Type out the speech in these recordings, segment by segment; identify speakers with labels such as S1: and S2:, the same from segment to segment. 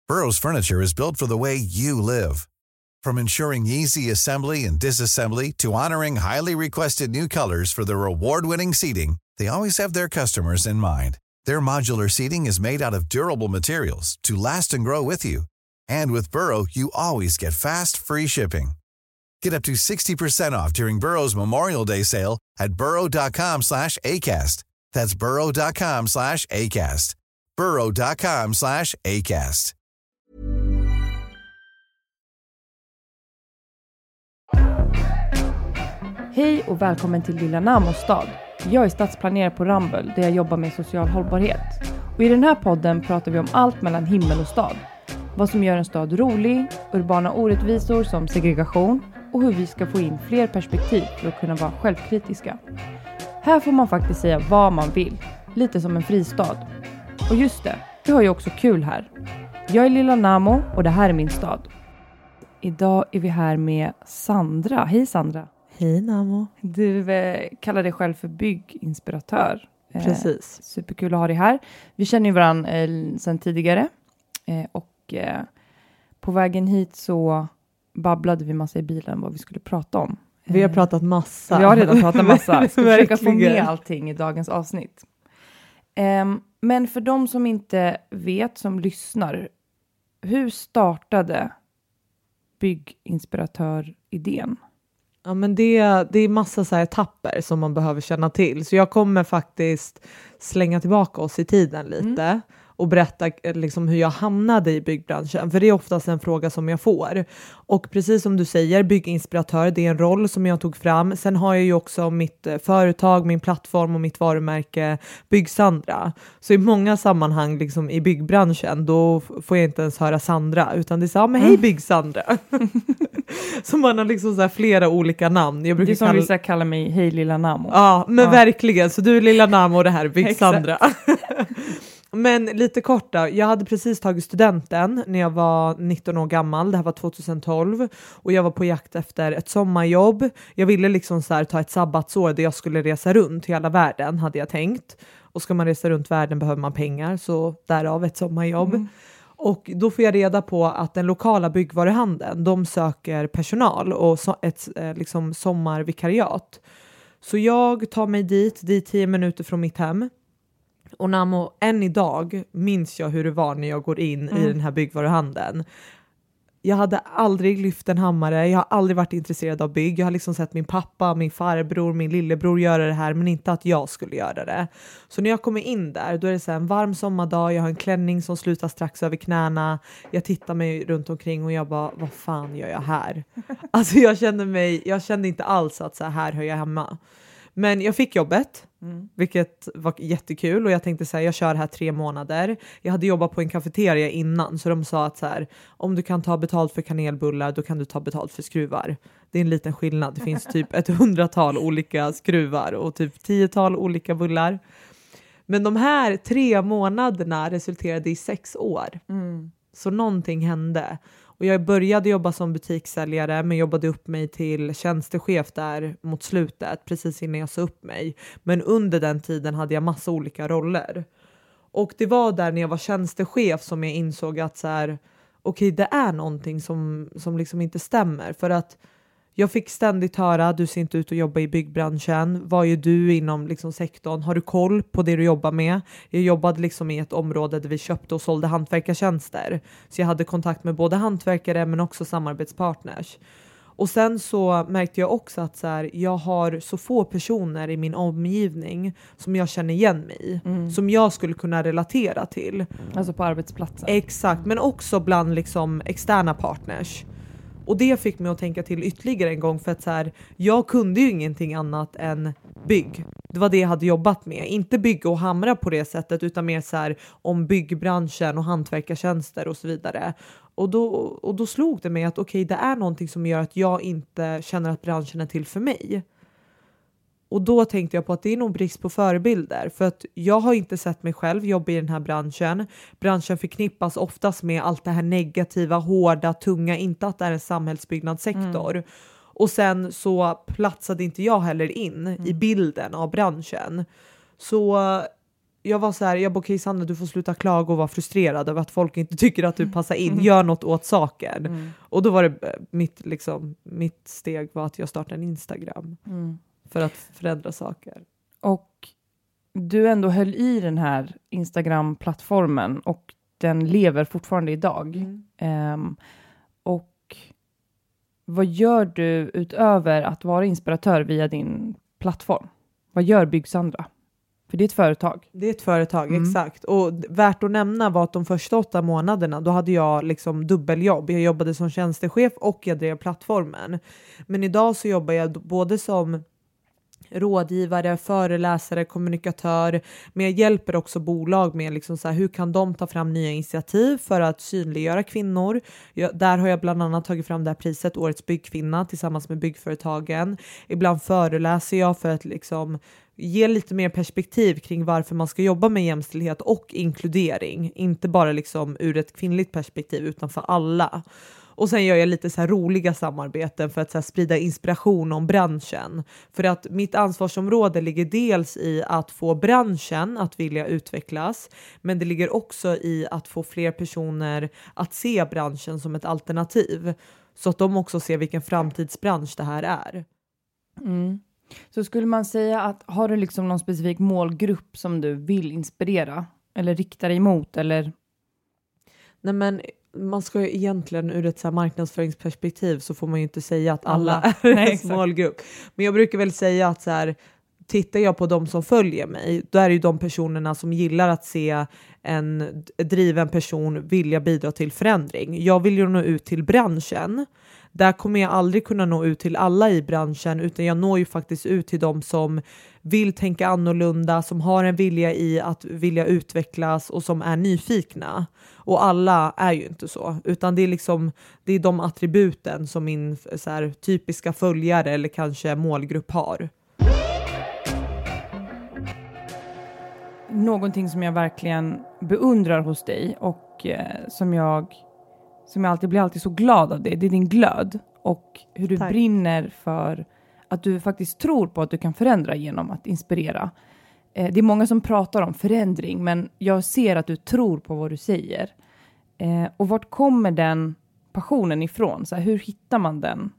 S1: Burrow's furniture is built for the way you live. From ensuring easy assembly and disassembly to honoring highly requested new colors for their award-winning seating, they always have their customers in mind. Their modular seating is made out of durable materials to last and grow with you. And with Burrow, you always get fast, free shipping. Get up to 60% off during Burrow's Memorial Day sale at burrow.com/ACAST. That's burrow.com/ACAST. burrow.com/ACAST.
S2: Hej och välkommen till Lilla Namostad. Jag är stadsplanerare på Ramboll där jag jobbar med social hållbarhet. Och i den här podden pratar vi om allt mellan himmel och stad. Vad som gör en stad rolig, urbana orättvisor som segregation och hur vi ska få in fler perspektiv för att kunna vara självkritiska. Här får man faktiskt säga vad man vill, lite som en fristad. Och just det, vi har ju också kul här. Jag är Lilla Namo och det här är min stad. Idag är vi här med Sandra. Hej Sandra.
S3: Hej Namo.
S2: Du kallar dig själv för bygginspiratör.
S3: Precis.
S2: Superkul att ha dig här. Vi känner ju varandra sedan tidigare. Och på vägen hit så babblade vi massa i bilen vad vi skulle prata om.
S3: Vi har pratat massa.
S2: Vi har redan pratat massa. Ska försöka få med allting i dagens avsnitt. Men för de som inte vet, som lyssnar. Hur startade bygginspiratör-idén?
S3: Ja, men det är massa så här etapper som man behöver känna till. Så jag kommer faktiskt slänga tillbaka oss i tiden lite. Och berätta liksom hur jag hamnade i byggbranschen. För det är oftast en fråga som jag får. Och precis som du säger, bygginspiratör, det är en roll som jag tog fram. Sen har jag ju också mitt företag, min plattform och mitt varumärke Byggsandra. Så i många sammanhang liksom i byggbranschen, då får jag inte ens höra Sandra. Utan det är så här, men hej Byggsandra. Så man har liksom så här flera olika namn. Jag brukar
S2: det är som vissa kallar mig hej Lilla Namo.
S3: Ja, men verkligen. Så du är Lilla Namo och det här är Byggsandra. Men lite kort då, jag hade precis tagit studenten när jag var 19 år gammal, det här var 2012 och jag var på jakt efter ett sommarjobb. Jag ville liksom så här ta ett sabbatsår där jag skulle resa runt i hela världen hade jag tänkt. Och ska man resa runt världen behöver man pengar, så därav ett sommarjobb. Och då får jag reda på att den lokala byggvaruhandeln, de söker personal och ett liksom sommarvikariat. Så jag tar mig dit 10 minuter från mitt hem. Och Namo, än idag minns jag hur det var när jag går in i den här byggvaruhandeln. Jag hade aldrig lyft en hammare. Jag har aldrig varit intresserad av bygg. Jag har liksom sett min pappa, min farbror, min lillebror göra det här. Men inte att jag skulle göra det. Så när jag kommer in där, då är det så här en varm sommardag. Jag har en klänning som slutar strax över knäna. Jag tittar mig runt omkring och jag bara, vad fan gör jag här? Alltså jag kände inte alls att så här hör jag hemma. Men jag fick jobbet, vilket var jättekul. Och jag tänkte så här, jag kör här 3 månader. Jag hade jobbat på en kafeteria innan. Så de sa att så här, om du kan ta betalt för kanelbullar, då kan du ta betalt för skruvar. Det är en liten skillnad. Det finns typ 100-tal olika skruvar och typ 10-tal olika bullar. Men de här 3 månaderna resulterade i 6 år. Så någonting hände. Och jag började jobba som butikssäljare, men jobbade upp mig till tjänstechef där mot slutet, precis innan jag sa upp mig. Men under den tiden hade jag massa olika roller. Och det var där när jag var tjänstechef som jag insåg att så här, okej, det är någonting som liksom inte stämmer. För att jag fick ständigt höra, du ser inte ut att jobba i byggbranschen. Vad är du inom liksom sektorn? Har du koll på det du jobbar med? Jag jobbade liksom i ett område där vi köpte och sålde hantverkartjänster. Så jag hade kontakt med både hantverkare men också samarbetspartners. Och sen så märkte jag också att så här, jag har så få personer i min omgivning som jag känner igen mig i. Som jag skulle kunna relatera till.
S2: Alltså på arbetsplatsen.
S3: Exakt, men också bland liksom externa partners. Och det fick mig att tänka till ytterligare en gång, för att så här, jag kunde ju ingenting annat än bygg. Det var det jag hade jobbat med. Inte bygga och hamra på det sättet, utan mer så här om byggbranschen och hantverkartjänster och så vidare. Och då slog det mig att okej, det är någonting som gör att jag inte känner att branschen är till för mig. Och då tänkte jag på att det är nog brist på förebilder. För att jag har inte sett mig själv jobba i den här branschen. Branschen förknippas oftast med allt det här negativa, hårda, tunga. Inte att det är en samhällsbyggnadssektor. Och sen så platsade inte jag heller in i bilden av branschen. Så jag var så här, jag bara okej Sandra, du får sluta klaga och vara frustrerad över att folk inte tycker att du passar in. Gör något åt saken. Och då var det mitt steg var att jag startade en Instagram. För att förändra saker.
S2: Och du ändå höll i den här Instagram-plattformen och den lever fortfarande idag. Och vad gör du utöver att vara inspiratör via din plattform? Vad gör Bygg Sandra? För det är ett företag.
S3: Det är ett företag, exakt. Och värt att nämna var att de första 8 månaderna, då hade jag liksom dubbeljobb. Jag jobbade som tjänstechef och jag drev plattformen. Men idag så jobbar jag både som rådgivare, föreläsare, kommunikatör, men jag hjälper också bolag med liksom så här, hur kan de ta fram nya initiativ för att synliggöra kvinnor. Där har jag bland annat tagit fram det här priset Årets byggkvinna tillsammans med byggföretagen. Ibland föreläser jag för att liksom ge lite mer perspektiv kring varför man ska jobba med jämställdhet och inkludering. Inte bara liksom ur ett kvinnligt perspektiv utan för alla. Och sen gör jag lite så här roliga samarbeten för att så här sprida inspiration om branschen. För att mitt ansvarsområde ligger dels i att få branschen att vilja utvecklas. Men det ligger också i att få fler personer att se branschen som ett alternativ. Så att de också ser vilken framtidsbransch det här är.
S2: Så skulle man säga att har du liksom någon specifik målgrupp som du vill inspirera? Eller rikta dig emot? Eller?
S3: Nej men man ska ju egentligen ur ett så här marknadsföringsperspektiv så får man ju inte säga att alla är en målgrupp. Men jag brukar väl säga att så här, tittar jag på de som följer mig, då är det ju de personerna som gillar att se en driven person vilja bidra till förändring. Jag vill ju nå ut till branschen. Där kommer jag aldrig kunna nå ut till alla i branschen, utan jag når ju faktiskt ut till de som vill tänka annorlunda, som har en vilja i att vilja utvecklas och som är nyfikna. Och alla är ju inte så, utan det är liksom det är de attributen som min så här, typiska följare eller kanske målgrupp har.
S2: Någonting som jag verkligen beundrar hos dig och som jag alltid blir så glad av det är din glöd och hur du brinner för att du faktiskt tror på att du kan förändra genom att inspirera. Det är många som pratar om förändring, men jag ser att du tror på vad du säger. Och vart kommer den passionen ifrån? Så här, hur hittar man den?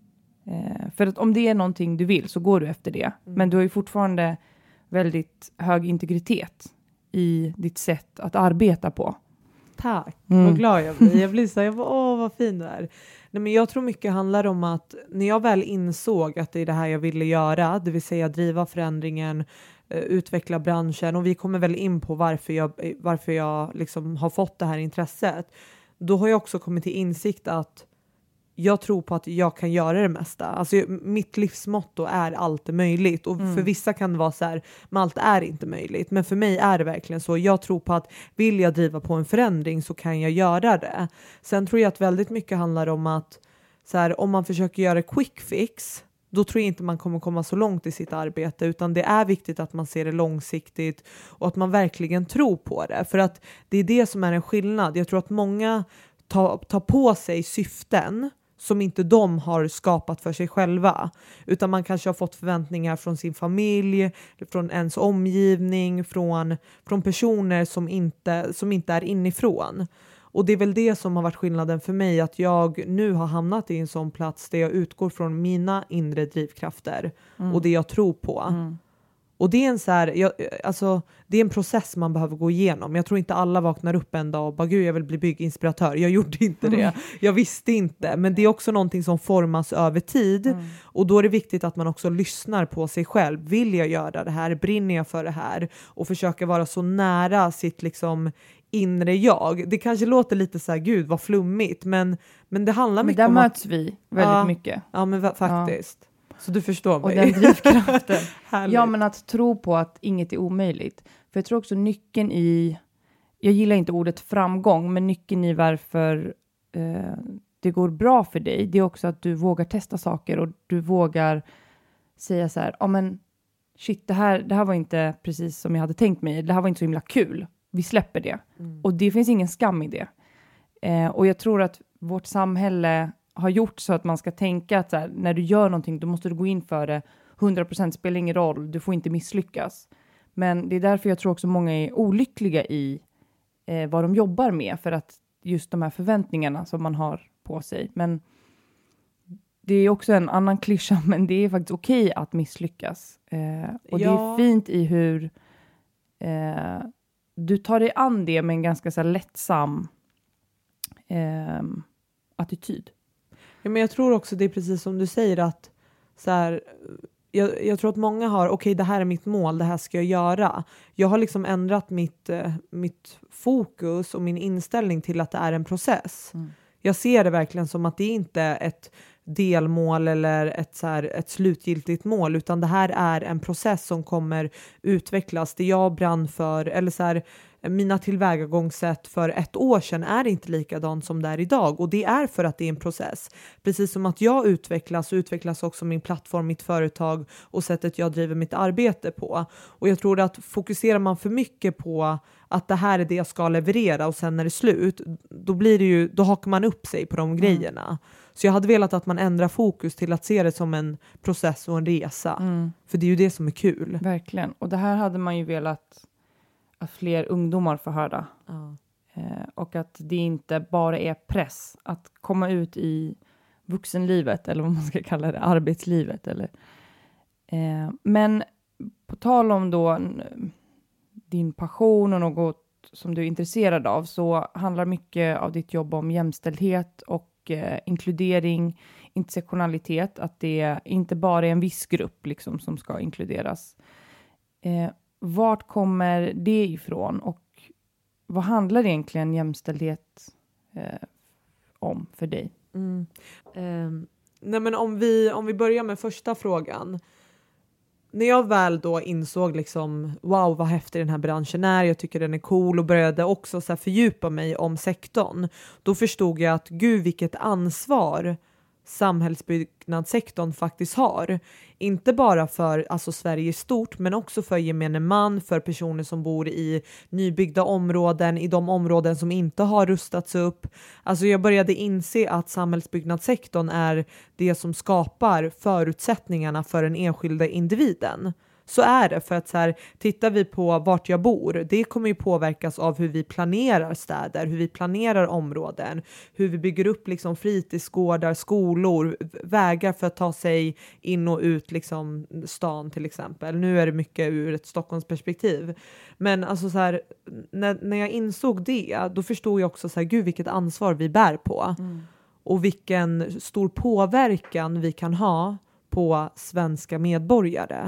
S2: För att om det är någonting du vill så går du efter det. Men du har ju fortfarande väldigt hög integritet i ditt sätt att arbeta på.
S3: Tack, vad glad jag blir. Jag blir så här, vad fin du är. Nej, men jag tror mycket handlar om att när jag väl insåg att det är det här jag ville göra, det vill säga driva förändringen, utveckla branschen, och vi kommer väl in på varför jag liksom har fått det här intresset. Då har jag också kommit till insikt att jag tror på att jag kan göra det mesta. Alltså mitt livsmotto är allt är möjligt. Och för vissa kan det vara så här, men allt är inte möjligt. Men för mig är det verkligen så. Jag tror på att vill jag driva på en förändring så kan jag göra det. Sen tror jag att väldigt mycket handlar om att så här, om man försöker göra quick fix, då tror jag inte man kommer komma så långt i sitt arbete, utan det är viktigt att man ser det långsiktigt och att man verkligen tror på det. För att det är det som är en skillnad. Jag tror att många tar på sig syften som inte de har skapat för sig själva. Utan man kanske har fått förväntningar från sin familj, från ens omgivning, från personer som inte är inifrån. Och det är väl det som har varit skillnaden för mig, att jag nu har hamnat i en sån plats där jag utgår från mina inre drivkrafter och det jag tror på. Och det är en så här, det är en process man behöver gå igenom. Jag tror inte alla vaknar upp en dag och bara, gud jag vill bli bygginspiratör. Jag gjorde inte det. Jag visste inte. Men det är också någonting som formas över tid. Och då är det viktigt att man också lyssnar på sig själv. Vill jag göra det här? Brinner jag för det här? Och försöka vara så nära sitt liksom inre jag. Det kanske låter lite så här, gud vad flummigt. Men det handlar mycket om
S2: där möts vi väldigt mycket.
S3: Ja, men faktiskt. Ja. Så du förstår mig.
S2: Och den drivkraften. Ja, men att tro på att inget är omöjligt. För jag tror också nyckeln i, jag gillar inte ordet framgång, men nyckeln i varför det går bra för dig, det är också att du vågar testa saker och du vågar säga så här, ja men shit, det här var inte precis som jag hade tänkt mig. Det här var inte så himla kul. Vi släpper det. Och det finns ingen skam i det. Och jag tror att vårt samhälle har gjort så att man ska tänka att så här, när du gör någonting då måste du gå in för det. 100% spelar ingen roll. Du får inte misslyckas. Men det är därför jag tror också många är olyckliga i vad de jobbar med. För att just de här förväntningarna som man har på sig. Men det är också en annan klyscha, men det är faktiskt okej att misslyckas. Och det är fint i hur du tar dig an det med en ganska så här lättsam attityd.
S3: Ja, men jag tror också det är precis som du säger att så här, jag tror att många har, okej, det här är mitt mål, det här ska jag göra. Jag har liksom ändrat mitt fokus och min inställning till att det är en process. Jag ser det verkligen som att det inte är ett delmål eller ett slutgiltigt mål, utan det här är en process som kommer utvecklas. Det jag brann för, eller så här, mina tillvägagångssätt för 1 år sedan är inte likadant som det är idag, och det är för att det är en process. Precis som att jag utvecklas också min plattform, mitt företag och sättet jag driver mitt arbete på. Och jag tror att fokuserar man för mycket på att det här är det jag ska leverera och sen är det slut, då hakar man upp sig på de grejerna. Så jag hade velat att man ändrar fokus till att se det som en process och en resa. För det är ju det som är kul.
S2: Verkligen. Och det här hade man ju velat att fler ungdomar får höra. Och att det inte bara är press att komma ut i vuxenlivet, eller vad man ska kalla det, arbetslivet. Men på tal om då din passion och något som du är intresserad av, så handlar mycket av ditt jobb om jämställdhet och inkludering, intersektionalitet, att det inte bara är en viss grupp liksom som ska inkluderas. Vart kommer det ifrån och vad handlar egentligen jämställdhet om för dig?
S3: Nej, men om vi börjar med första frågan. När jag väl då insåg liksom, wow vad häftig den här branschen är, jag tycker den är cool, och började också så här fördjupa mig om sektorn, då förstod jag att gud vilket ansvar samhällsbyggnadssektorn faktiskt har. Inte bara för alltså Sverige i stort, men också för gemene man, för personer som bor i nybyggda områden, i de områden som inte har rustats upp. Alltså jag började inse att samhällsbyggnadssektorn är det som skapar förutsättningarna för den enskilda individen. Så är det, för att så här, tittar vi på vart jag bor, det kommer ju påverkas av hur vi planerar städer, hur vi planerar områden, hur vi bygger upp liksom fritidsgårdar, skolor, vägar för att ta sig in och ut liksom stan till exempel. Nu är det mycket ur ett Stockholmsperspektiv. Men alltså så här, när jag insåg det, då förstod jag också så här, gud vilket ansvar vi bär på. Och vilken stor påverkan vi kan ha på svenska medborgare.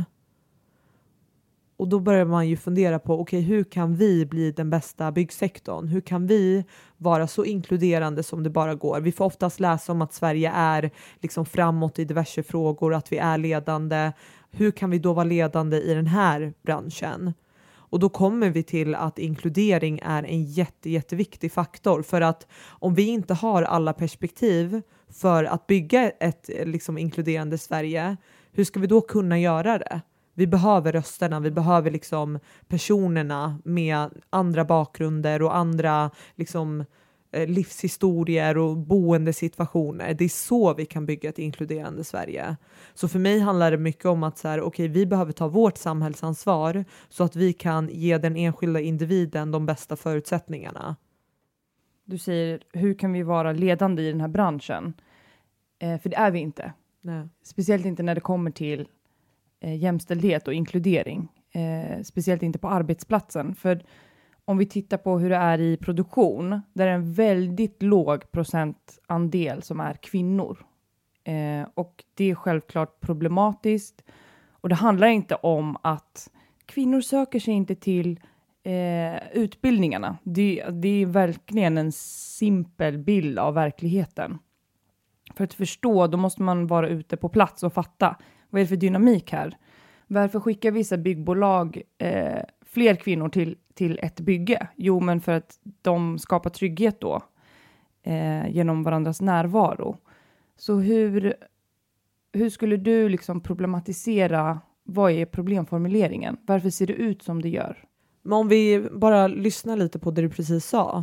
S3: Och då börjar man ju fundera på, okej, hur kan vi bli den bästa byggsektorn? Hur kan vi vara så inkluderande som det bara går? Vi får oftast läsa om att Sverige är liksom framåt i diverse frågor, att vi är ledande. Hur kan vi då vara ledande i den här branschen? Och då kommer vi till att inkludering är en jätteviktig faktor. För att om vi inte har alla perspektiv för att bygga ett liksom inkluderande Sverige, hur ska vi då kunna göra det? Vi behöver rösterna, vi behöver liksom personerna med andra bakgrunder och andra liksom livshistorier och boendesituationer. Det är så vi kan bygga ett inkluderande Sverige. Så för mig handlar det mycket om att så här, okej, vi behöver ta vårt samhällsansvar så att vi kan ge den enskilda individen de bästa förutsättningarna.
S2: Du säger, hur kan vi vara ledande i den här branschen? För det är vi inte.
S3: Nej.
S2: Speciellt inte när det kommer till jämställdhet och inkludering. Speciellt inte på arbetsplatsen. För om vi tittar på hur det är i produktion, där är en väldigt låg procentandel som är kvinnor. Och det är självklart problematiskt. Och det handlar inte om att kvinnor söker sig inte till utbildningarna. Det är verkligen en simpel bild av verkligheten. För att förstå, då måste man vara ute på plats och fatta. Vad är det för dynamik här? Varför skickar vissa byggbolag fler kvinnor till ett bygge? Jo, men för att de skapar trygghet då. Genom varandras närvaro. Så hur skulle du liksom problematisera, vad är problemformuleringen? Varför ser det ut som det gör?
S3: Men om vi bara lyssnar lite på det du precis sa.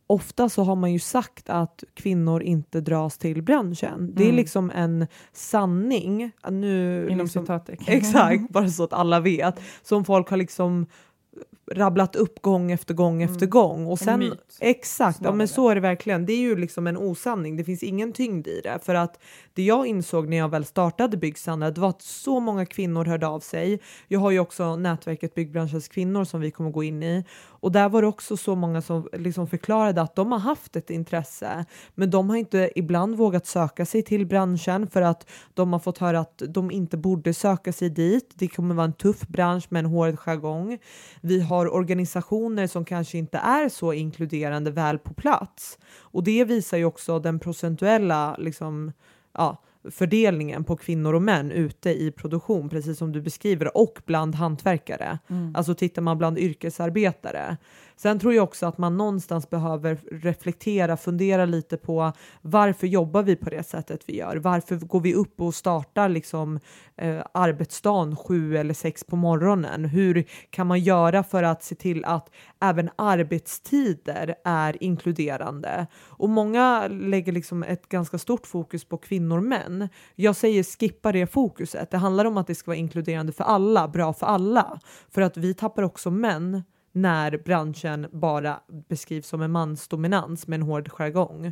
S3: ofta så har man ju sagt att kvinnor inte dras till branschen. Det är liksom en sanning. Nu,
S2: inom
S3: liksom,
S2: citattecken.
S3: exakt, bara så att alla vet. Som folk har liksom rabblat upp gång efter gång efter gång. Och sen, exakt, ja, men så är det verkligen. Det är ju liksom en osanning. Det finns ingen tyngd i det. För att det jag insåg när jag väl startade Byggsandra, det var att så många kvinnor hörde av sig. Jag har ju också nätverket Byggbranschens kvinnor som vi kommer gå in i. Och där var det också så många som liksom förklarade att de har haft ett intresse. Men de har inte ibland vågat söka sig till branschen för att de har fått höra att de inte borde söka sig dit. Det kommer vara en tuff bransch med en hård jargong. Vi har organisationer som kanske inte är så inkluderande väl på plats. Och det visar ju också den procentuella liksom, fördelningen på kvinnor och män ute i produktion, precis som du beskriver, och bland hantverkare. Alltså tittar man bland yrkesarbetare. Sen tror jag också att man någonstans behöver reflektera, fundera lite på varför jobbar vi på det sättet vi gör? Varför går vi upp och startar liksom, arbetsdagen 7 eller 6 på morgonen? Hur kan man göra för att se till att även arbetstider är inkluderande? Och många lägger liksom ett ganska stort fokus på kvinnor och män. Jag säger skippa det fokuset. Det handlar om att det ska vara inkluderande för alla, bra för alla. För att vi tappar också män när branschen bara beskrivs som en mansdominans med en hård jargong.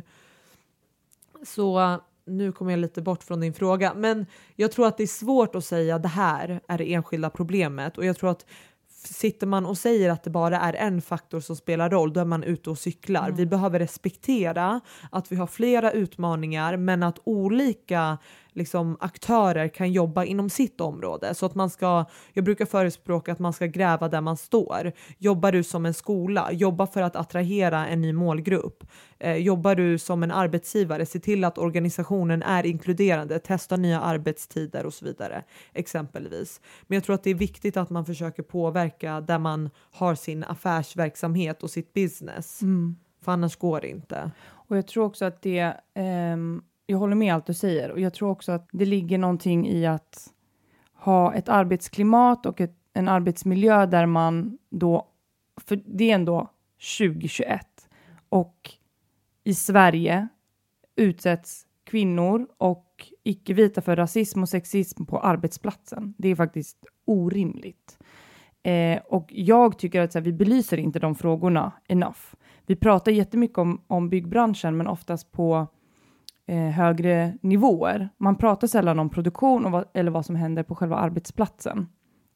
S3: Så nu kommer jag lite bort från din fråga. Men jag tror att det är svårt att säga det här är det enskilda problemet. Och jag tror att sitter man och säger att det bara är en faktor som spelar roll, då är man ute och cyklar. Vi behöver respektera att vi har flera utmaningar, men att olika liksom, aktörer kan jobba inom sitt område. Så att jag brukar förespråka att man ska gräva där man står. Jobbar du som en skola, jobba för att attrahera en ny målgrupp. Jobbar du som en arbetsgivare, se till att organisationen är inkluderande, testa nya arbetstider och så vidare, exempelvis. Men jag tror att det är viktigt att man försöker påverka där man har sin affärsverksamhet och sitt business. För annars går det inte.
S2: Och jag tror också att det... Jag håller med allt du säger, och jag tror också att det ligger någonting i att ha ett arbetsklimat och en arbetsmiljö där man då, för det är ändå 2021 och i Sverige utsätts kvinnor och icke-vita för rasism och sexism på arbetsplatsen. Det är faktiskt orimligt. Och jag tycker att vi belyser inte de frågorna enough. Vi pratar jättemycket om byggbranschen, men oftast på högre nivåer. Man pratar sällan om produktion eller vad som händer på själva arbetsplatsen.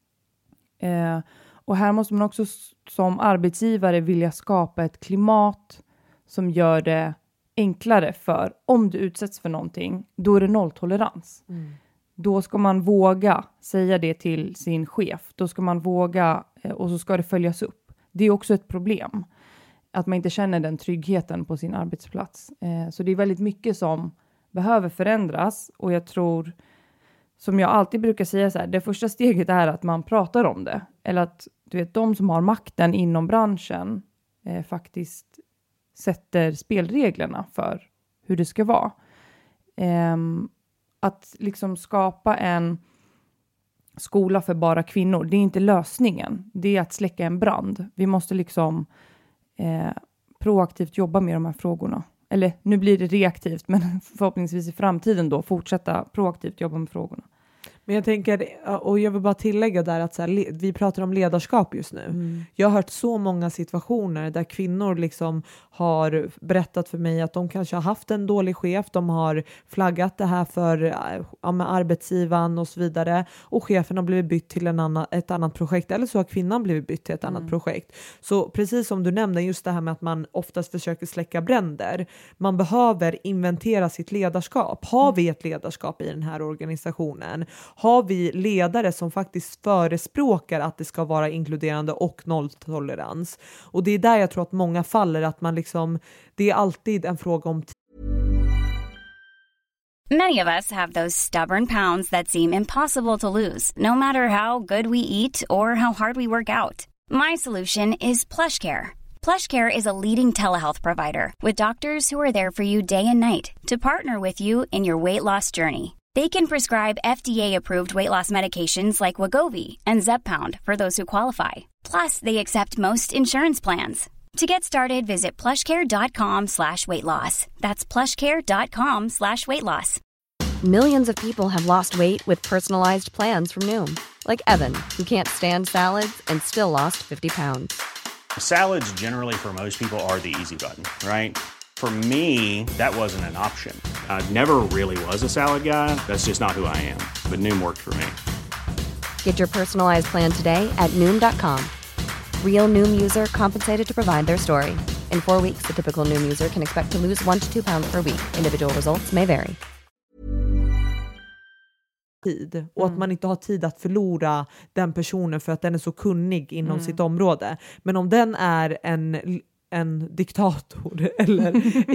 S2: Och här måste man också som arbetsgivare vilja skapa ett klimat som gör det enklare för, om du utsätts för någonting, då är det nolltolerans. Då ska man våga säga det till sin chef. Då ska man våga, och så ska det följas upp. Det är också ett problem. Att man inte känner den tryggheten på sin arbetsplats. Så det är väldigt mycket som behöver förändras. Och jag tror, som jag alltid brukar säga så här, det första steget är att man pratar om det. Eller att de som har makten inom branschen faktiskt sätter spelreglerna för hur det ska vara. Att liksom skapa en skola för bara kvinnor, det är inte lösningen. Det är att släcka en brand. Vi måste liksom proaktivt jobba med de här frågorna. Eller nu blir det reaktivt, men förhoppningsvis i framtiden då fortsätta proaktivt jobba med frågorna.
S3: Men jag tänker, och jag vill bara tillägga där att så här, vi pratar om ledarskap just nu. Jag har hört så många situationer där kvinnor liksom har berättat för mig att de kanske har haft en dålig chef. De har flaggat det här för arbetsgivaren och så vidare. Och chefen har blivit bytt till ett annat projekt. Eller så har kvinnan blivit bytt till ett annat projekt. Så precis som du nämnde, just det här med att man oftast försöker släcka bränder. Man behöver inventera sitt ledarskap. Har vi ett ledarskap i den här organisationen? Har vi ledare som faktiskt förespråkar att det ska vara inkluderande och nolltolerans? Och det är där jag tror att många faller, att man liksom, det är alltid en fråga om
S4: Many of us have those stubborn pounds that seem impossible to lose, no matter how good we eat or how hard we work out. My solution is PlushCare. PlushCare is a leading telehealth provider with doctors who are there for you day and night to partner with you in your weight loss journey. They can prescribe FDA-approved weight loss medications like Wegovy and Zepbound for those who qualify. Plus, they accept most insurance plans. To get started, visit plushcare.com/weightloss. That's plushcare.com/weightloss.
S5: Millions of people have lost weight with personalized plans from Noom. Like Evan, who can't stand salads and still lost 50 pounds.
S6: Salads generally for most people are the easy button, right? For me, that wasn't an option. I never really was a salad guy. That's just not who I am. But Noom worked for me.
S5: Get your personalized plan today at Noom.com. Real Noom user compensated to provide their story. In 4 weeks, the typical Noom user can expect to lose 1 to 2 pounds per week. Individual results may vary.
S3: Tid och att man inte har tid att förlora den personen för att den är så kunnig inom sitt område. Men om den är en diktator eller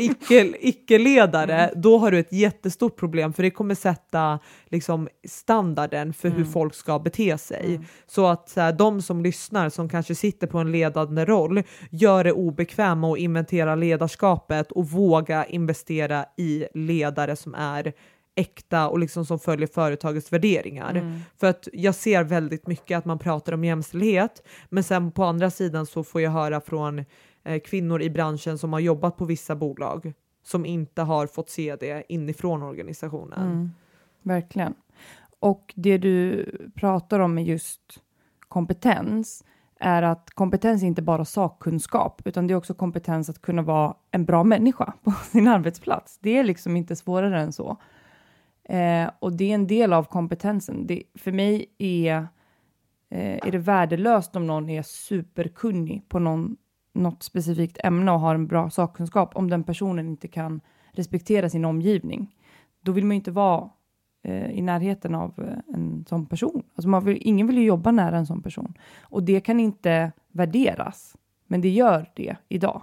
S3: icke-ledare, då har du ett jättestort problem, för det kommer sätta liksom standarden för hur folk ska bete sig. Så att de som lyssnar, som kanske sitter på en ledande roll, gör det obekväma och inventera ledarskapet och våga investera i ledare som är äkta och liksom som följer företagets värderingar. För att jag ser väldigt mycket att man pratar om jämställdhet, men sen på andra sidan så får jag höra från kvinnor i branschen som har jobbat på vissa bolag som inte har fått se det inifrån organisationen.
S2: Verkligen. Och det du pratar om med just kompetens är att kompetens är inte bara sakkunskap, utan det är också kompetens att kunna vara en bra människa på sin arbetsplats. Det är liksom inte svårare än så. Och det är en del av kompetensen. För mig är det värdelöst om någon är superkunnig på något specifikt ämne och har en bra sakkunskap, om den personen inte kan respektera sin omgivning. Då vill man ju inte vara i närheten av en sån person. Alltså ingen vill ju jobba nära en sån person. Och det kan inte värderas. Men det gör det idag.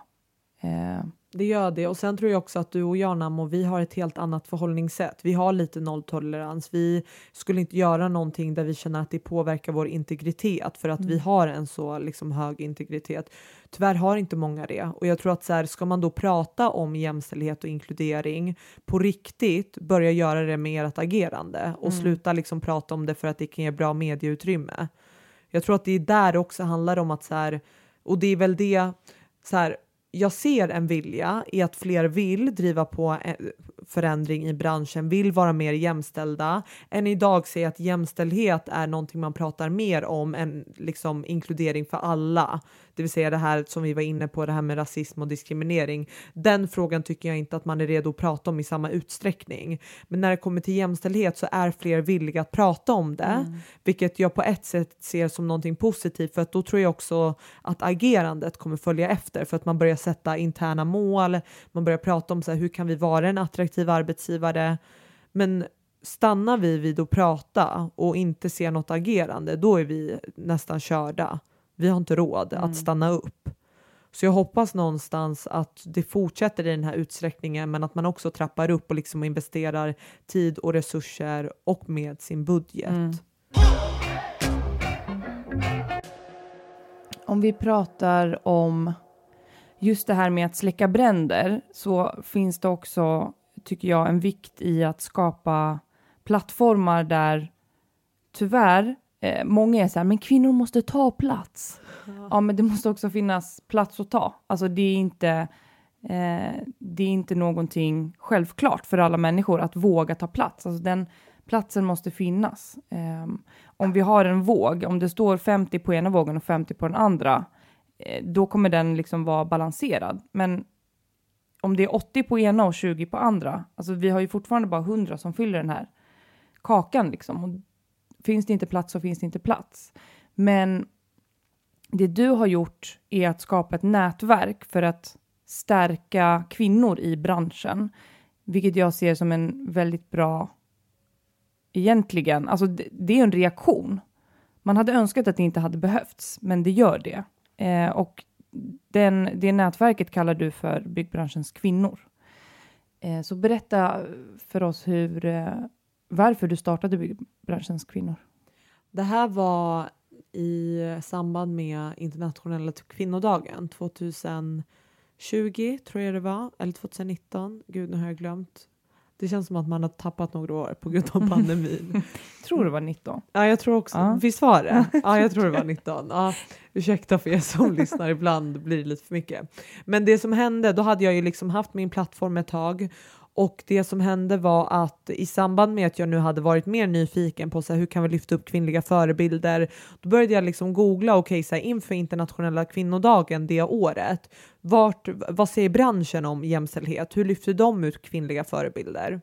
S3: Det gör det, och sen tror jag också att du och jag, Namo, vi har ett helt annat förhållningssätt. Vi har lite nolltolerans. Vi skulle inte göra någonting där vi känner att det påverkar vår integritet, för att vi har en så liksom hög integritet. Tyvärr har inte många det, och jag tror att så här, ska man då prata om jämställdhet och inkludering på riktigt, börja göra det med ert agerande och sluta liksom prata om det för att det kan ge bra medieutrymme. Jag tror att det är där också handlar om att så här, och det är väl det så här, jag ser en vilja i att fler vill driva på förändring i branschen, vill vara mer jämställda. Än idag ser jag att jämställdhet är någonting man pratar mer om än liksom inkludering för alla. Det vill säga det här som vi var inne på, det här med rasism och diskriminering. Den frågan tycker jag inte att man är redo att prata om i samma utsträckning. Men när det kommer till jämställdhet så är fler villiga att prata om det. Vilket jag på ett sätt ser som någonting positivt, för att då tror jag också att agerandet kommer följa efter. För att man börjar sätta interna mål, man börjar prata om så här, hur kan vi vara en attraktiv arbetsgivare. Men stannar vi vid att prata och inte ser något agerande, då är vi nästan körda. Vi har inte råd att stanna upp. Så jag hoppas någonstans att det fortsätter i den här utsträckningen, men att man också trappar upp och liksom investerar tid och resurser och med sin budget.
S2: Om vi pratar om just det här med att släcka bränder, så finns det också, tycker jag, en vikt i att skapa plattformar där tyvärr många är så här, men kvinnor måste ta plats. Ja, men det måste också finnas plats att ta. Alltså det är inte någonting självklart för alla människor att våga ta plats. Alltså den platsen måste finnas. Om vi har en våg, om det står 50 på ena vågen och 50 på den andra, då kommer den liksom vara balanserad. Men om det är 80 på ena och 20 på andra, alltså vi har ju fortfarande bara 100 som fyller den här kakan liksom. Och finns det inte plats så finns det inte plats. Men det du har gjort är att skapa ett nätverk för att stärka kvinnor i branschen. Vilket jag ser som en väldigt bra, egentligen, alltså det är en reaktion. Man hade önskat att det inte hade behövts, men det gör det. Och det nätverket kallar du för byggbranschens kvinnor. Så berätta för oss varför du startade byggbranschens kvinnor.
S3: Det här var i samband med internationella kvinnodagen 2020 tror jag det var, eller 2019. Gud, nu har jag glömt. Det känns som att man har tappat några år på grund av pandemin.
S2: Tror det var 19.
S3: Ja, jag tror också.
S2: Ja.
S3: Visst var det? Ja, jag tror det var 19. Ja, ursäkta för er som lyssnar, ibland blir det lite för mycket. Men det som hände, då hade jag ju liksom haft min plattform ett tag. Och det som hände var att i samband med att jag nu hade varit mer nyfiken på så här, hur kan vi lyfta upp kvinnliga förebilder, då började jag liksom googla, så här, inför internationella kvinnodagen det året, vad säger branschen om jämställdhet? Hur lyfter de ut kvinnliga förebilder?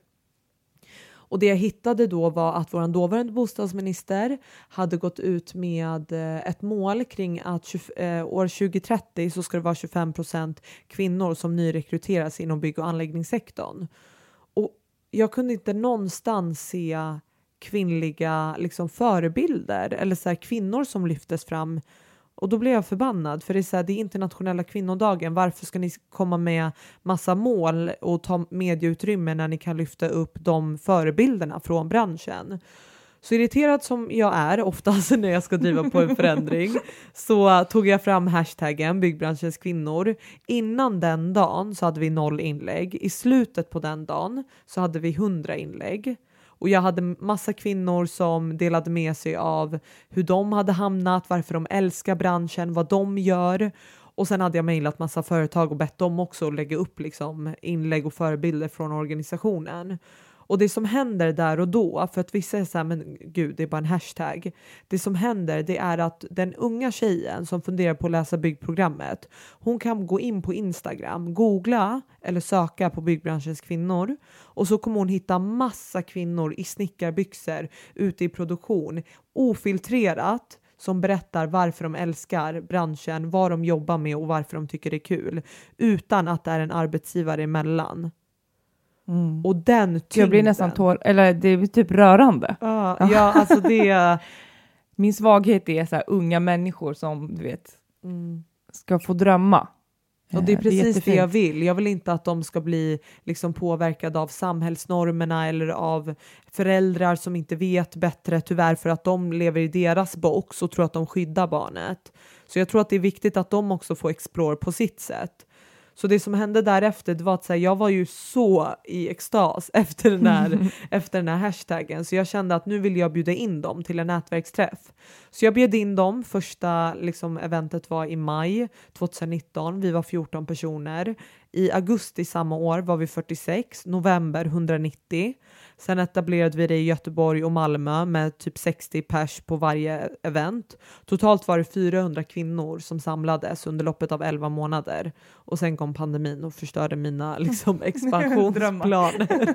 S3: Och det jag hittade då var att vår dåvarande bostadsminister hade gått ut med ett mål kring att år 2030 så ska det vara 25% kvinnor som nyrekryteras inom bygg- och anläggningssektorn. Och jag kunde inte någonstans se kvinnliga liksom, förebilder eller så här, kvinnor som lyftes fram. Och då blev jag förbannad, för det är så här, det är internationella kvinnodagen. Varför ska ni komma med massa mål och ta medieutrymme när ni kan lyfta upp de förebilderna från branschen? Så irriterad som jag är oftast när jag ska driva på en förändring, så tog jag fram hashtaggen byggbranschens kvinnor. Innan den dagen så hade vi 0 inlägg. I slutet på den dagen så hade vi 100 inlägg. Och jag hade massa kvinnor som delade med sig av hur de hade hamnat, varför de älskar branschen, vad de gör. Och sen hade jag mejlat massa företag och bett dem också att lägga upp liksom inlägg och förebilder från organisationen. Och det som händer där och då, för att vissa är så här, men gud, det är bara en hashtag. Det som händer, det är att den unga tjejen som funderar på att läsa byggprogrammet, hon kan gå in på Instagram, googla eller söka på byggbranschens kvinnor. Och så kommer hon hitta massa kvinnor i snickarbyxor ute i produktion, ofiltrerat, som berättar varför de älskar branschen, vad de jobbar med och varför de tycker det är kul. Utan att det är en arbetsgivare emellan.
S2: Mm.
S3: Och den tyngden.
S2: Jag blir nästan eller det är typ rörande.
S3: Ja, alltså det.
S2: Min svaghet är så här unga människor som du vet ska få drömma.
S3: Och det är precis det jag vill. Jag vill inte att de ska bli liksom påverkade av samhällsnormerna eller av föräldrar som inte vet bättre, tyvärr, för att de lever i deras box och tror att de skyddar barnet. Så jag tror att det är viktigt att de också får explore på sitt sätt. Så det som hände därefter, det var att så här, jag var ju så i extas efter den här hashtaggen. Så jag kände att nu vill jag bjuda in dem till en nätverksträff. Så jag bjöd in dem. Första liksom, eventet var i maj 2019. Vi var 14 personer. I augusti samma år var vi 46. November 190. Sen etablerade vi det i Göteborg och Malmö med typ 60 pers på varje event. Totalt var det 400 kvinnor som samlades under loppet av 11 månader. Och sen kom pandemin och förstörde mina liksom, expansionsplaner.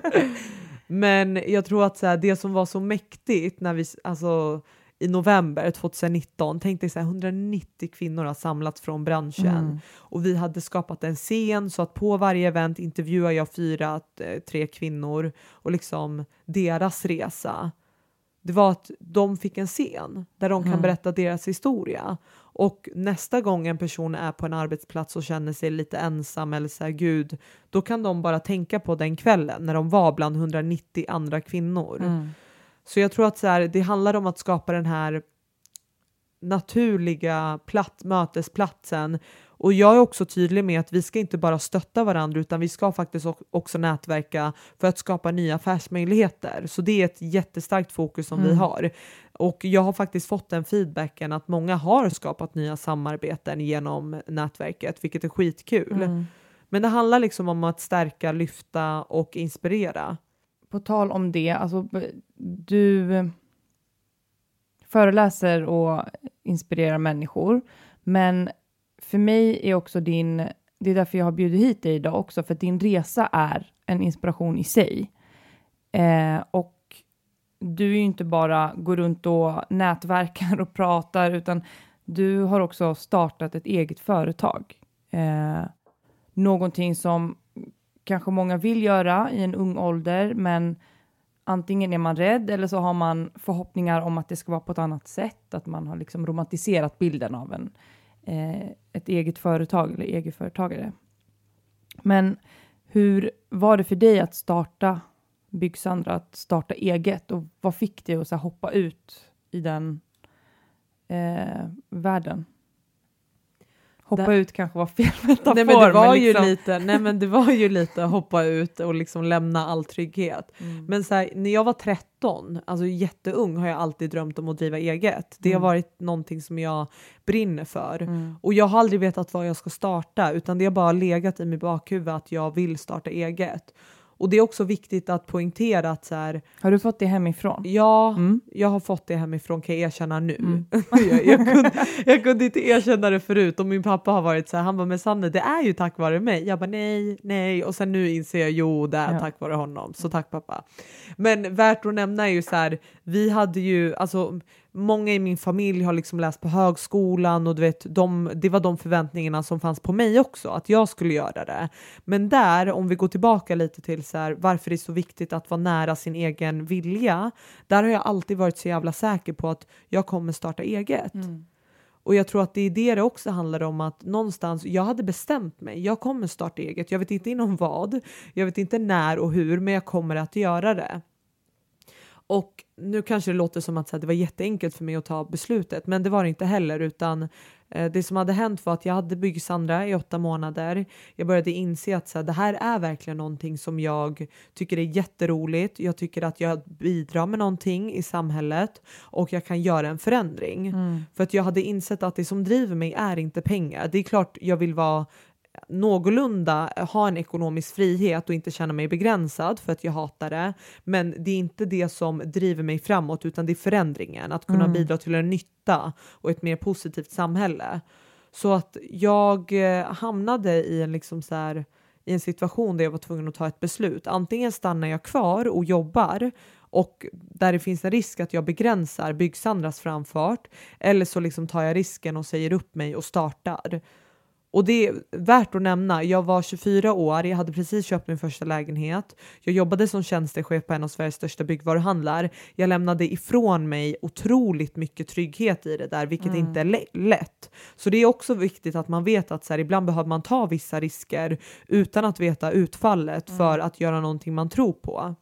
S3: Men jag tror att så här, det som var så mäktigt när vi, alltså, i november 2019 tänkte jag så här, 190 kvinnor har samlats från branschen. Och vi hade skapat en scen så att på varje event intervjuar jag 4-3 kvinnor och liksom deras resa. Det var att de fick en scen där de kan berätta deras historia. Och nästa gång en person är på en arbetsplats och känner sig lite ensam eller så här, gud, då kan de bara tänka på den kvällen när de var bland 190 andra kvinnor. Så jag tror att så här, det handlar om att skapa den här naturliga mötesplatsen. Och jag är också tydlig med att vi ska inte bara stötta varandra, utan vi ska faktiskt också nätverka för att skapa nya affärsmöjligheter. Så det är ett jättestarkt fokus som vi har. Och jag har faktiskt fått den feedbacken att många har skapat nya samarbeten genom nätverket, vilket är skitkul. Men det handlar liksom om att stärka, lyfta och inspirera.
S2: På tal om det, alltså du föreläser och inspirerar människor, men för mig är också det är därför jag har bjudit hit dig idag också, för att din resa är en inspiration i sig. Och du är ju inte bara går runt och nätverkar och pratar, utan du har också startat ett eget företag. Någonting som kanske många vill göra i en ung ålder, men antingen är man rädd eller så har man förhoppningar om att det ska vara på ett annat sätt. Att man har liksom romantiserat bilden av ett eget företag eller egenföretagare. Men hur var det för dig att starta Byggsandra, att starta eget? Och vad fick dig att så här hoppa ut i den världen? Hoppa ut kanske var fel metafor.
S3: Nej, men det var
S2: liksom...
S3: det var ju lite hoppa ut och liksom lämna all trygghet. Men så här, när jag var 13, alltså jätteung, har jag alltid drömt om att driva eget. Det har varit någonting som jag brinner för. Och jag har aldrig vetat vad jag ska starta, utan det har bara legat i min bakhuvud att jag vill starta eget. Och det är också viktigt att poängtera att så här,
S2: har du fått det hemifrån?
S3: Ja, jag har fått det hemifrån, kan jag erkänna nu. jag kunde inte erkänna det förut. Och min pappa har varit så här, han bara, men Sanne, det är ju tack vare mig. Jag bara, nej. Och sen nu inser jag, jo, det är tack vare honom. Så tack pappa. Men värt att nämna är ju så här, vi hade ju, alltså många i min familj har liksom läst på högskolan och du vet, det var de förväntningarna som fanns på mig också, att jag skulle göra det. Men där, om vi går tillbaka lite till så här, varför det är så viktigt att vara nära sin egen vilja, där har jag alltid varit så jävla säker på att jag kommer starta eget. Och jag tror att det är det också handlar om, att någonstans, jag hade bestämt mig, jag kommer starta eget, jag vet inte inom vad, jag vet inte när och hur, men jag kommer att göra det. Och nu kanske det låter som att så här, det var jätteenkelt för mig att ta beslutet, men det var det inte heller, utan det som hade hänt var att jag hade Byggsandra i 8 månader. Jag började inse att så här, det här är verkligen någonting som jag tycker är jätteroligt. Jag tycker att jag bidrar med någonting i samhället och jag kan göra en förändring. För att jag hade insett att det som driver mig är inte pengar. Det är klart jag vill vara någorlunda, ha en ekonomisk frihet och inte känna mig begränsad för att jag hatar det, men det är inte det som driver mig framåt, utan det är förändringen, att kunna bidra till en nytta och ett mer positivt samhälle. Så att jag hamnade i en liksom så här, i en situation där jag var tvungen att ta ett beslut. Antingen stannar jag kvar och jobbar och där det finns en risk att jag begränsar Byggsandras framfart, eller så liksom tar jag risken och säger upp mig och startar. Och det är värt att nämna, jag var 24 år, jag hade precis köpt min första lägenhet. Jag jobbade som tjänstechef på en av Sveriges största byggvaruhandlar. Jag lämnade ifrån mig otroligt mycket trygghet i det där, vilket inte är lätt. Så det är också viktigt att man vet att så här, ibland behöver man ta vissa risker utan att veta utfallet för att göra någonting man tror på.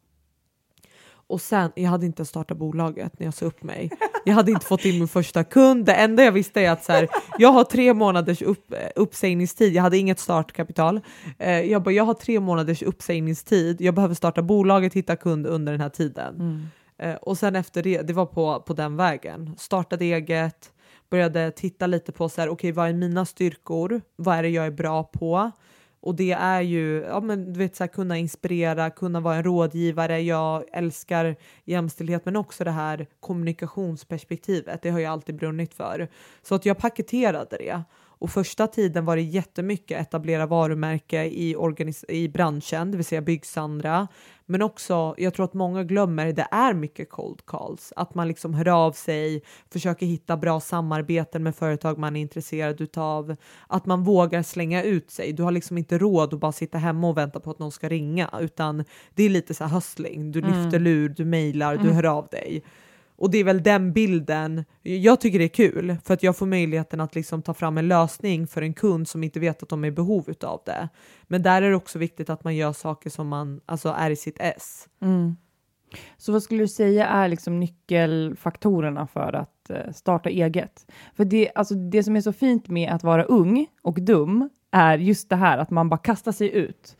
S3: Och sen, jag hade inte startat bolaget när jag sa upp mig. Jag hade inte fått in min första kund. Det enda jag visste är att så här, jag har 3 månaders uppsägningstid. Jag hade inget startkapital. Jag har 3 månaders uppsägningstid. Jag behöver starta bolaget, hitta kund under den här tiden. Och sen efter det var på den vägen. Startade eget, började titta lite på så här, okej, vad är mina styrkor? Vad är det jag är bra på? Och det är ju, ja men du vet, så här, kunna inspirera, kunna vara en rådgivare. Jag älskar jämställdhet, men också det här kommunikationsperspektivet. Det har jag alltid brunnit för. Så att jag paketerade det. Och första tiden var det jättemycket etablera varumärke i branschen, det vill säga Byggsandra. Men också, jag tror att många glömmer, det är mycket cold calls. Att man liksom hör av sig, försöker hitta bra samarbeten med företag man är intresserad utav. Att man vågar slänga ut sig. Du har liksom inte råd att bara sitta hemma och vänta på att någon ska ringa. Utan det är lite så här hustling. Du lyfter lur, du mejlar, du hör av dig. Och det är väl den bilden, jag tycker det är kul för att jag får möjligheten att liksom ta fram en lösning för en kund som inte vet att de är i behov av det. Men där är det också viktigt att man gör saker som man alltså är i sitt ess.
S2: Så vad skulle du säga är liksom nyckelfaktorerna för att starta eget? För det som är så fint med att vara ung och dum är just det här att man bara kastar sig ut.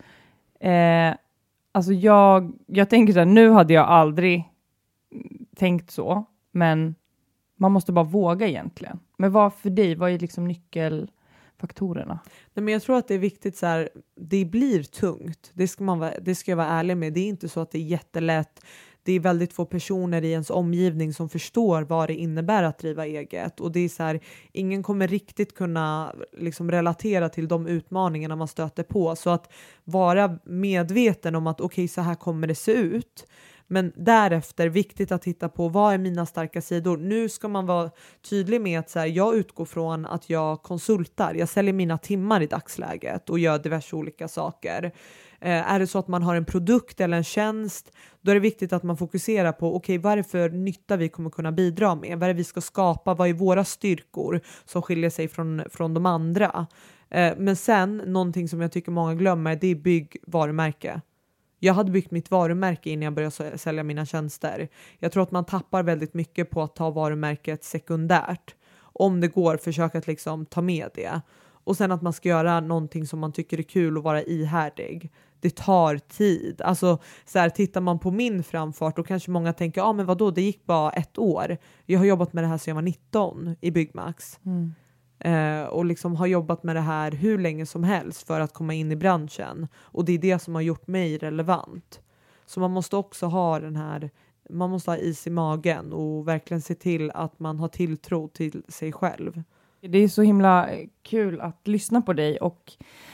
S2: Alltså jag tänker så här, nu hade jag aldrig tänkt så, men man måste bara våga egentligen. Men vad för dig, vad är liksom nyckelfaktorerna?
S3: Nej, men jag tror att det är viktigt så här, det blir tungt. Det ska jag vara ärlig med. Det är inte så att det är jättelätt. Det är väldigt få personer i ens omgivning som förstår vad det innebär att driva eget. Och det är så här, ingen kommer riktigt kunna liksom relatera till de utmaningarna man stöter på. Så att vara medveten om att okej, så här kommer det se ut. Men därefter viktigt att titta på vad är mina starka sidor. Nu ska man vara tydlig med att så här, jag utgår från att jag konsultar. Jag säljer mina timmar i dagsläget och gör diverse olika saker. Är det så att man har en produkt eller en tjänst, då är det viktigt att man fokuserar på okej, vad är det för nytta vi kommer kunna bidra med? Vad är det vi ska skapa? Vad är våra styrkor som skiljer sig från de andra? Men sen, någonting som jag tycker många glömmer, det är bygg varumärke. Jag hade byggt mitt varumärke innan jag började sälja mina tjänster. Jag tror att man tappar väldigt mycket på att ta varumärket sekundärt. Om det går, försök att liksom ta med det. Och sen att man ska göra någonting som man tycker är kul och vara ihärdig. Det tar tid. Alltså så här, tittar man på min framfart då kanske många tänker, men vadå, det gick bara 1 år. Jag har jobbat med det här sedan jag var 19 i Byggmax. Och liksom har jobbat med det här hur länge som helst för att komma in i branschen. Och det är det som har gjort mig relevant. Så man måste också ha man måste ha is i magen och verkligen se till att man har tilltro till sig själv.
S2: Det är så himla kul att lyssna på dig och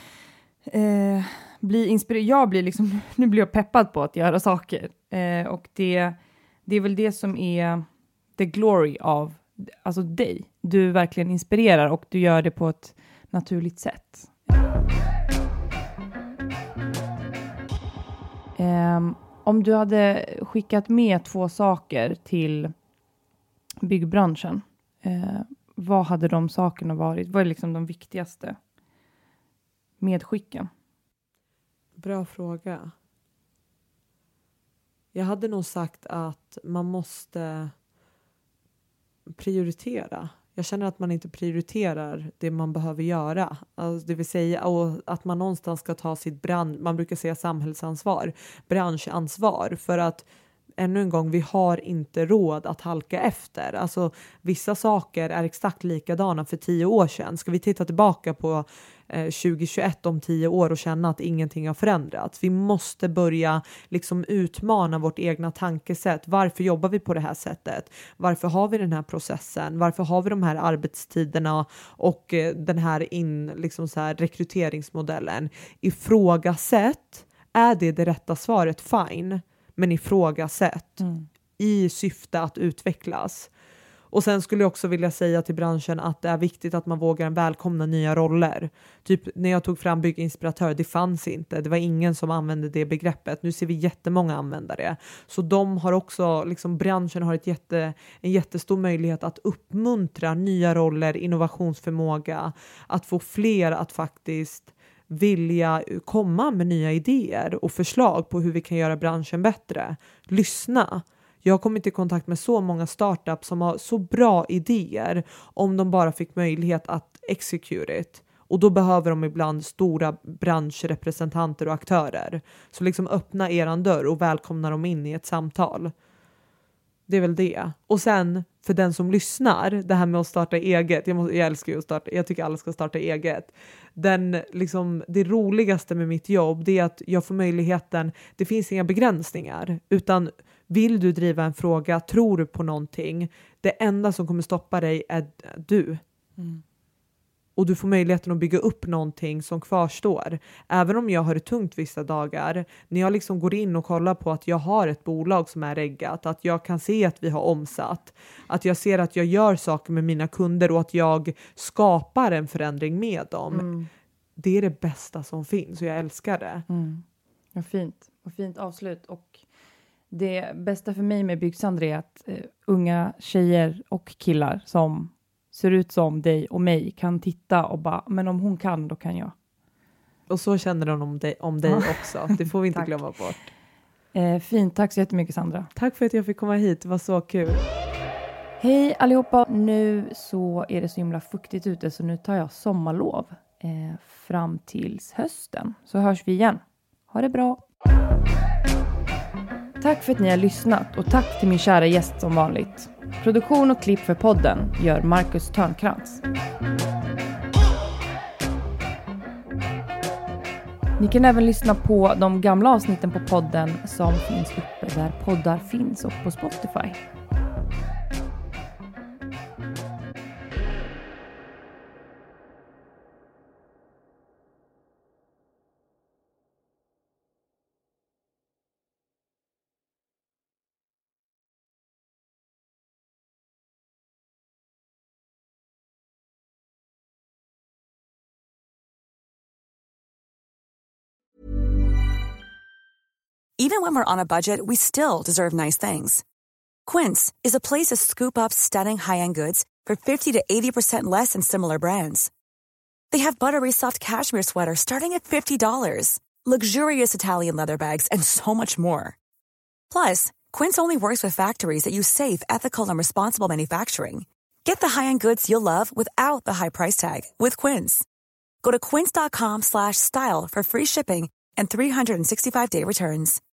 S2: bli inspirerad. Nu blir jag peppad på att göra saker. Och det är väl det som är the glory av alltså dig. Du verkligen inspirerar och du gör det på ett naturligt sätt. Om du hade skickat med 2 saker till byggbranschen, vad hade de sakerna varit? Vad är liksom de viktigaste medskicken?
S3: Bra fråga. Jag hade nog sagt att man måste prioritera. Jag känner att man inte prioriterar det man behöver göra. Alltså det vill säga att man någonstans ska ta sitt man brukar säga samhällsansvar, branschansvar, för att ännu en gång, vi har inte råd att halka efter. Alltså vissa saker är exakt likadana för 10 år sedan. Ska vi titta tillbaka på 2021 om 10 år och känna att ingenting har förändrats? Vi måste börja liksom utmana vårt egna tankesätt. Varför jobbar vi på det här sättet? Varför har vi den här processen? Varför har vi de här arbetstiderna och den här liksom så här rekryteringsmodellen? Ifrågasätt, är det rätta svaret? Fine. Men ifrågasätt i syfte att utvecklas. Och sen skulle jag också vilja säga till branschen att det är viktigt att man vågar välkomna nya roller. Typ när jag tog fram bygginspiratör, det fanns inte. Det var ingen som använde det begreppet. Nu ser vi jättemånga använda det. Så de har också, liksom branschen har en jättestor möjlighet att uppmuntra nya roller, innovationsförmåga. Att få fler att faktiskt vilja komma med nya idéer och förslag på hur vi kan göra branschen bättre. Lyssna. Jag har kommit i kontakt med så många startups som har så bra idéer om de bara fick möjlighet att execute it. Och då behöver de ibland stora branschrepresentanter och aktörer. Så liksom öppna eran dörr och välkomna dem in i ett samtal. Det är väl det. Och sen för den som lyssnar, det här med att starta eget. Jag älskar ju att starta. Jag tycker alla ska starta eget. Det roligaste med mitt jobb, det är att jag får möjligheten. Det finns inga begränsningar. Utan vill du driva en fråga, tror du på någonting. Det enda som kommer stoppa dig är du. Och du får möjligheten att bygga upp någonting som kvarstår. Även om jag har det tungt vissa dagar. När jag liksom går in och kollar på att jag har ett bolag som är reggat. Att jag kan se att vi har omsatt. Att jag ser att jag gör saker med mina kunder. Och att jag skapar en förändring med dem. Det är det bästa som finns. Och jag älskar det.
S2: Vad fint. Vad fint avslut. Och det bästa för mig med Byggsandra är att unga tjejer och killar som ser ut som dig och mig kan titta och bara, men om hon kan, då kan jag.
S3: Och så känner de om dig också. Det får vi inte glömma bort.
S2: Fint, tack så jättemycket Sandra.
S3: Tack för att jag fick komma hit, det var så kul.
S2: Hej allihopa, nu så är det så himla fuktigt ute så nu tar jag sommarlov fram tills hösten. Så hörs vi igen. Ha det bra. Tack för att ni har lyssnat och tack till min kära gäst som vanligt. Produktion och klipp för podden gör Marcus Törnkrans. Ni kan även lyssna på de gamla avsnitten på podden som finns uppe där poddar finns och på Spotify.
S7: Even when we're on a budget, we still deserve nice things. Quince is a place to scoop up stunning high-end goods for 50 to 80% less than similar brands. They have buttery soft cashmere sweaters starting at $50, luxurious Italian leather bags, and so much more. Plus, Quince only works with factories that use safe, ethical, and responsible manufacturing. Get the high-end goods you'll love without the high price tag with Quince. Go to quince.com/style for free shipping and 365-day returns.